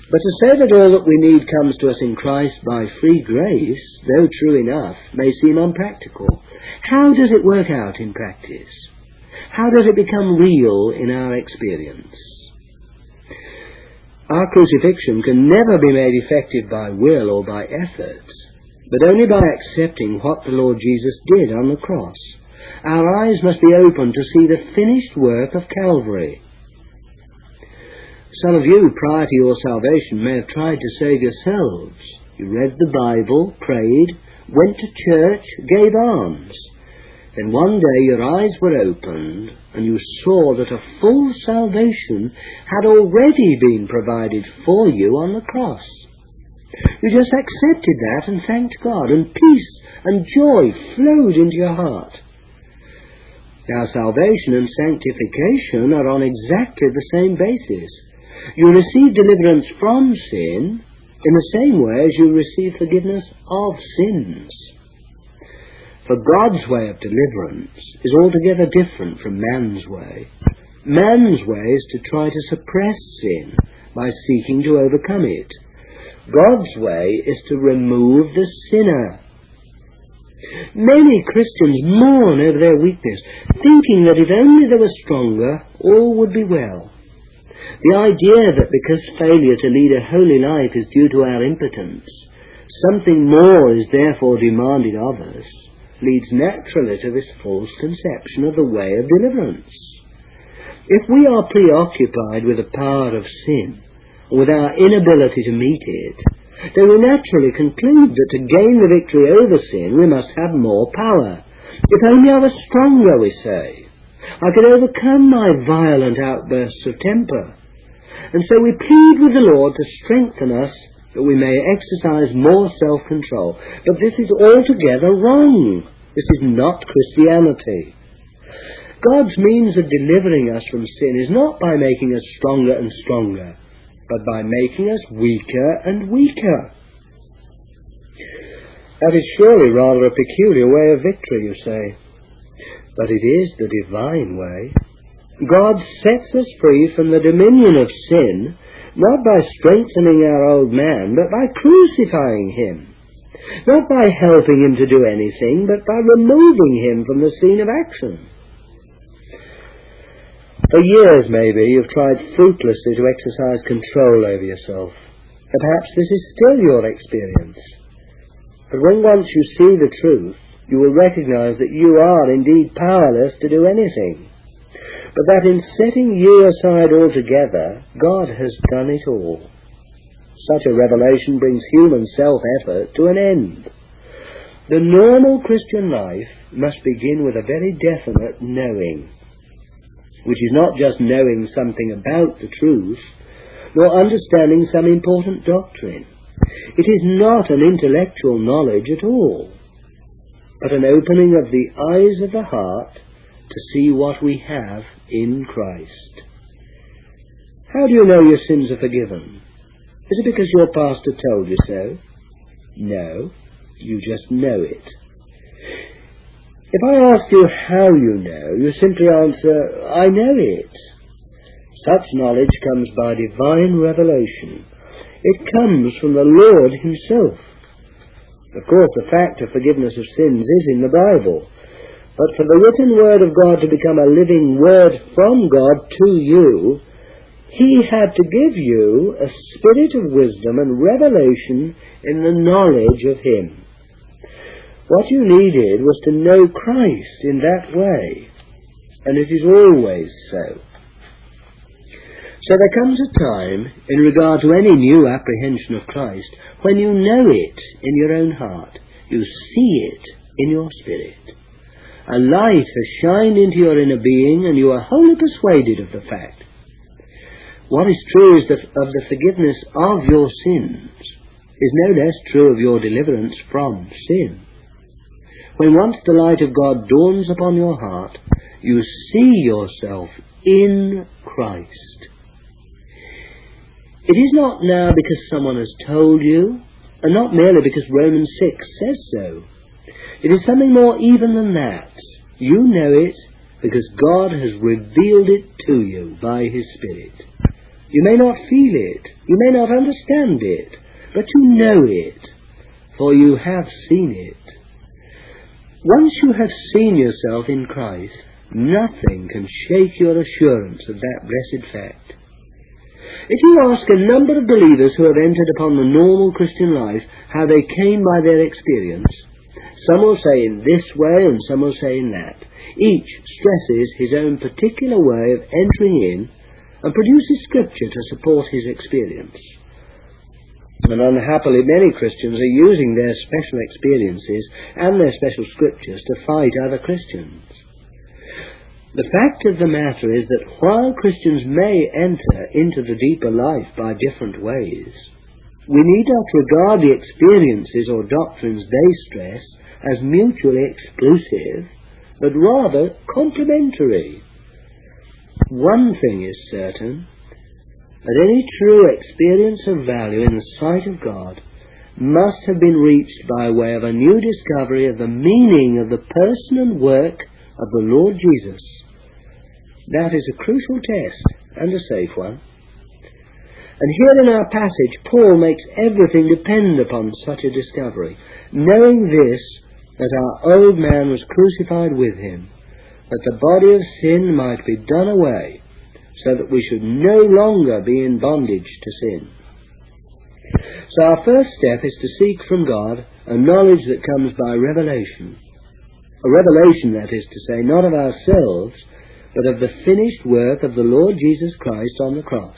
But to say that all that we need comes to us in Christ by free grace, though true enough, may seem unpractical. How does it work out in practice? How does it become real in our experience? Our crucifixion can never be made effective by will or by effort, but only by accepting what the Lord Jesus did on the cross. Our eyes must be opened to see the finished work of Calvary. Some of you, prior to your salvation, may have tried to save yourselves. You read the Bible, prayed, went to church, gave alms. Then one day your eyes were opened and you saw that a full salvation had already been provided for you on the cross. You just accepted that and thanked God, and peace and joy flowed into your heart. Now, salvation and sanctification are on exactly the same basis. You receive deliverance from sin in the same way as you receive forgiveness of sins. For God's way of deliverance is altogether different from man's way. Man's way is to try to suppress sin by seeking to overcome it. God's way is to remove the sinner. Many Christians mourn over their weakness, thinking that if only they were stronger, all would be well. The idea that because failure to lead a holy life is due to our impotence, something more is therefore demanded of us, leads naturally to this false conception of the way of deliverance. If we are preoccupied with the power of sin, or with our inability to meet it, then we naturally conclude that to gain the victory over sin we must have more power. If only I was stronger, we say, I could overcome my violent outbursts of temper. And so we plead with the Lord to strengthen us that we may exercise more self-control. But this is altogether wrong. This is not Christianity. God's means of delivering us from sin is not by making us stronger and stronger, but by making us weaker and weaker. That is surely rather a peculiar way of victory, you say. But it is the divine way. God sets us free from the dominion of sin, not by strengthening our old man, but by crucifying him. Not by helping him to do anything, but by removing him from the scene of action. For years, maybe, you've tried fruitlessly to exercise control over yourself. Perhaps this is still your experience. But when once you see the truth, you will recognize that you are indeed powerless to do anything, but that in setting you aside altogether, God has done it all. Such a revelation brings human self-effort to an end. The normal Christian life must begin with a very definite knowing, which is not just knowing something about the truth, nor understanding some important doctrine. It is not an intellectual knowledge at all, but an opening of the eyes of the heart to see what we have in Christ. How do you know your sins are forgiven? Is it because your pastor told you so? No, you just know it. If I ask you how you know, you simply answer, I know it. Such knowledge comes by divine revelation. It comes from the Lord himself. Of course, the fact of forgiveness of sins is in the Bible, but for the written word of God to become a living word from God to you, he had to give you a spirit of wisdom and revelation in the knowledge of him. What you needed was to know Christ in that way, and it is always so. So there comes a time, in regard to any new apprehension of Christ, when you know it in your own heart, you see it in your spirit. A light has shined into your inner being, and you are wholly persuaded of the fact. What is true is that of the forgiveness of your sins is no less true of your deliverance from sin. When once the light of God dawns upon your heart, you see yourself in Christ. It is not now because someone has told you, and not merely because Romans 6 says so. It is something more even than that. You know it because God has revealed it to you by his Spirit. You may not feel it, You may not understand it, but you know it, for you have seen it. Once you have seen yourself in Christ, nothing can shake your assurance of that blessed fact. If you ask a number of believers who have entered upon the normal Christian life how they came by their experience, some will say in this way and some will say in that. Each stresses his own particular way of entering in and produces scripture to support his experience. And unhappily many Christians are using their special experiences and their special scriptures to fight other Christians. The fact of the matter is that while Christians may enter into the deeper life by different ways, we need not regard the experiences or doctrines they stress as mutually exclusive, but rather complementary. One thing is certain, that any true experience of value in the sight of God must have been reached by way of a new discovery of the meaning of the person and work of the Lord Jesus. That is a crucial test, and a safe one. And here in our passage, Paul makes everything depend upon such a discovery, knowing this, that our old man was crucified with him, that the body of sin might be done away, so that we should no longer be in bondage to sin. So our first step is to seek from God a knowledge that comes by revelation. A revelation, that is to say, not of ourselves, but of the finished work of the Lord Jesus Christ on the cross.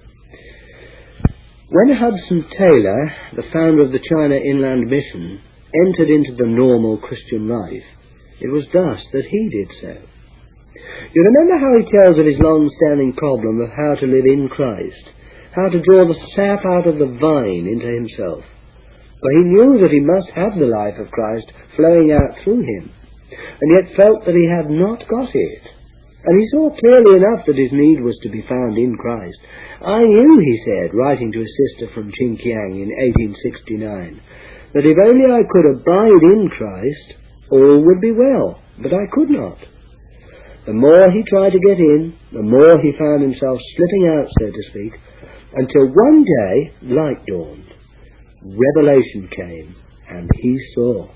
When Hudson Taylor, the founder of the China Inland Mission, entered into the normal Christian life, it was thus that he did so. You remember how he tells of his long-standing problem of how to live in Christ, how to draw the sap out of the vine into himself. For he knew that he must have the life of Christ flowing out through him, and yet felt that he had not got it. And he saw clearly enough that his need was to be found in Christ. I knew, he said, writing to his sister from Qingqiang in 1869, that if only I could abide in Christ, all would be well, but I could not. The more he tried to get in, the more he found himself slipping out, so to speak, until one day light dawned, revelation came, and he saw.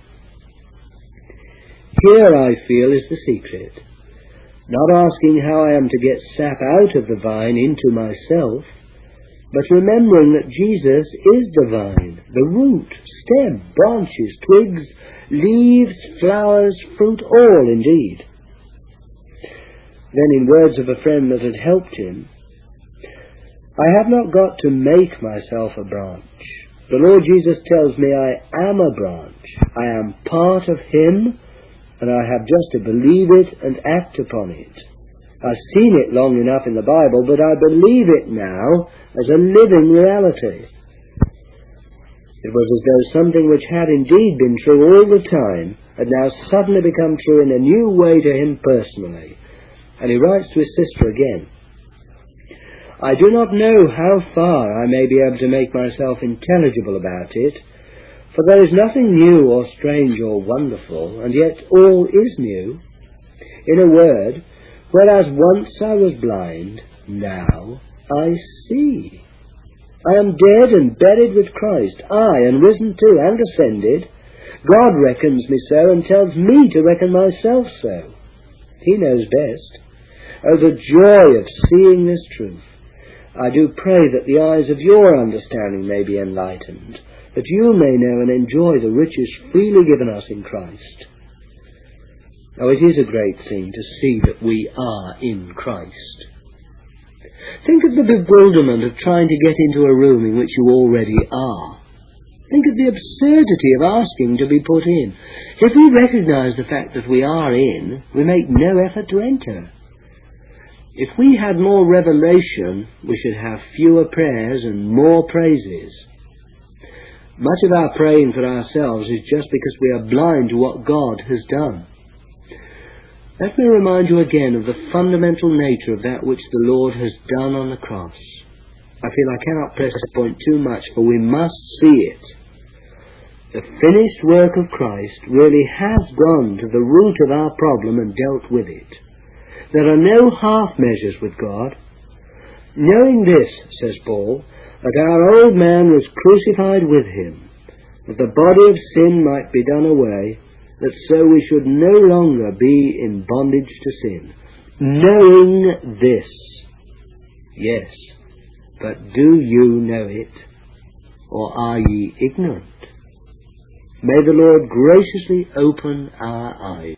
Here, I feel, is the secret. Not asking how I am to get sap out of the vine into myself, but remembering that Jesus is the vine, the root, stem, branches, twigs, leaves, flowers, fruit, all indeed. Then, in words of a friend that had helped him, I have not got to make myself a branch. The Lord Jesus tells me I am a branch. I am part of Him, and I have just to believe it and act upon it. I've seen it long enough in the Bible, but I believe it now as a living reality. It was as though something which had indeed been true all the time had now suddenly become true in a new way to him personally. And he writes to his sister again, I do not know how far I may be able to make myself intelligible about it, for there is nothing new or strange or wonderful, and yet all is new. In a word, whereas once I was blind, now I see. I am dead and buried with Christ, aye, and risen too, and ascended. God reckons me so, and tells me to reckon myself so. He knows best. Oh, the joy of seeing this truth! I do pray that the eyes of your understanding may be enlightened, that you may know and enjoy the riches freely given us in Christ. Oh, it is a great thing to see that we are in Christ. Think of the bewilderment of trying to get into a room in which you already are. Think of the absurdity of asking to be put in. If we recognize the fact that we are in, we make no effort to enter. If we had more revelation, we should have fewer prayers and more praises. Much of our praying for ourselves is just because we are blind to what God has done. Let me remind you again of the fundamental nature of that which the Lord has done on the cross. I feel I cannot press this point too much, for we must see it. The finished work of Christ really has gone to the root of our problem and dealt with it. There are no half measures with God. Knowing this, says Paul, that our old man was crucified with him, that the body of sin might be done away, that so we should no longer be in bondage to sin. Knowing this, yes, but do you know it, or are ye ignorant? May the Lord graciously open our eyes.